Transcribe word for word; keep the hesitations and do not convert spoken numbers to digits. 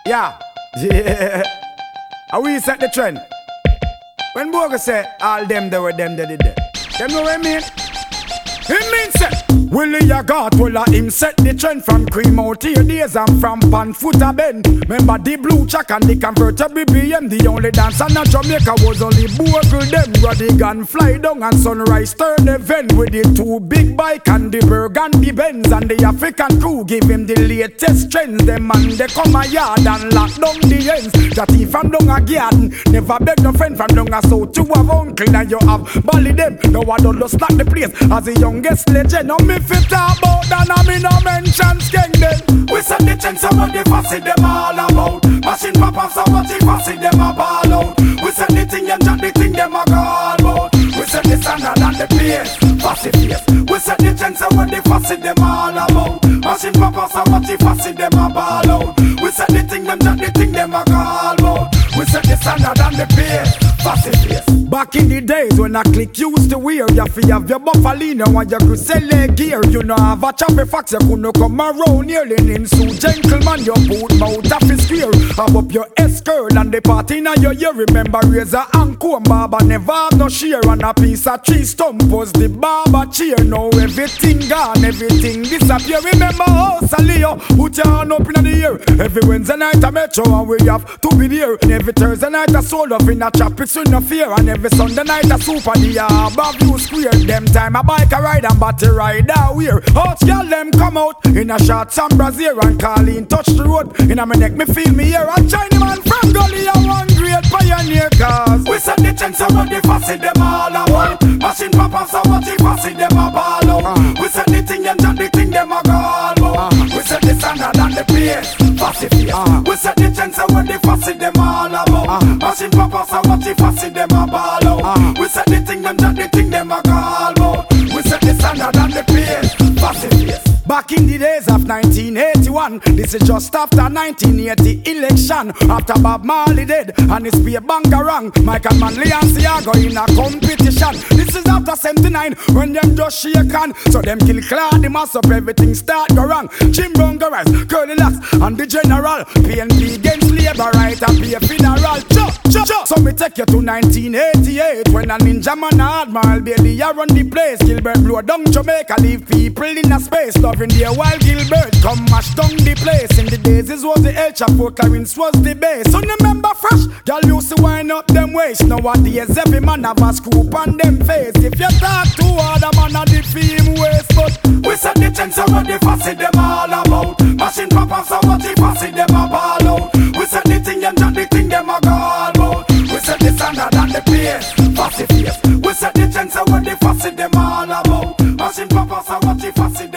Yeah, yeah. And we set the trend. When Boga say all them they were them they did that. Them know what I mean? It means it. Willie a got well him set the trend from cream out here days and from pan foot a bend. Remember the blue check and the convertible B M. The only dance in Jamaica was only Bogle them. Rodigan fly down and sunrise turn event with the two big bike and the Burgundy Benz and the African crew give him the latest trends. Them man they come a yard and lock down the ends. That he from down a garden never beg no friend from down a south. You have uncle and you have Bally them. Now I don't just lock the place as the youngest legend. Now me fit talk about that and me no mention skeng them. We set the trend so what the fussy them all about. Machine pop off so what the fussy them a ball out. We set the thing and jack the thing them a go all about. We set the standard and the pace, fussy face. We set the trend so what the fussy them all about. Machine pop off so what the fussy them a ball out. We set the thing and jack the thing them a go all about. We set the standard and the pace, fussy face. Back in the days when I click used to wear, you fi have your buffalino and your Crucelle gear. You know have a choppy fox, you couldn't come around here. Linen suit gentleman, your boot mouth off is square. Have up your S-curl and the party now your year. Remember razor and comb, barber never have no share. And a piece of tree stump was the barber chair. Now everything gone, everything disappear. Remember house a Leo, put your hand up in the air. Every Wednesday night a metro and we have to be there. And every Thursday night a soul up in a trap, it's with no fear. And every Sunday night a super the above you square. Them time a bike a ride and battery ride a wear. Hot girl them come out in a shorts and brassiere and call in touch the road. In a me neck me feel me here. A China man from Gully a one great pioneer cause we set the trend so what the fussy them all about. Machine pop off so what the fussy them a ball out. uh. We set the thing and jack the thing them a go all about. uh. We set the standard and the pace, fussy face. uh. We set the trend so what the fussy them all about. uh. Machine pop off so what the fussy them a ball out. uh. We set the thing and jack the thing them a go all about. We set the standard and the pace, fussy face. Back in the days of nineteen eighty-one, this is just after nineteen eighty election. After Bob Marley dead and his beer banker rang, Michael Manley and Siago in a competition. This is after seventy-nine when them just shake on. So them kill Claude, the mass up, everything start go wrong. Jim Brown go rise, Curly Locks and the General. P N P against labor right and pay a funeral. Cho, cho, cho. So me take you to nineteen eighty-eight when a ninja man Admiral Bailey a run the place. Gilbert blow down Jamaica, leave people in a space. In there while Gilbert come mash down the place. In the days this was the El Chapo, Clarence was the base. So remember fresh, y'all used to wind up them waist. Nowadays every man have a scoop on them face. If you talk too hard, a man a the fame waste. But we set the trend so what the fussy them all about. Machine pop off so what the fussy them a ball out. We set the thing and jack the thing them a go all about. We set the standard and the pace, fussy face. We set the trend so what the fussy them all about. Machine pop off so what the fussy them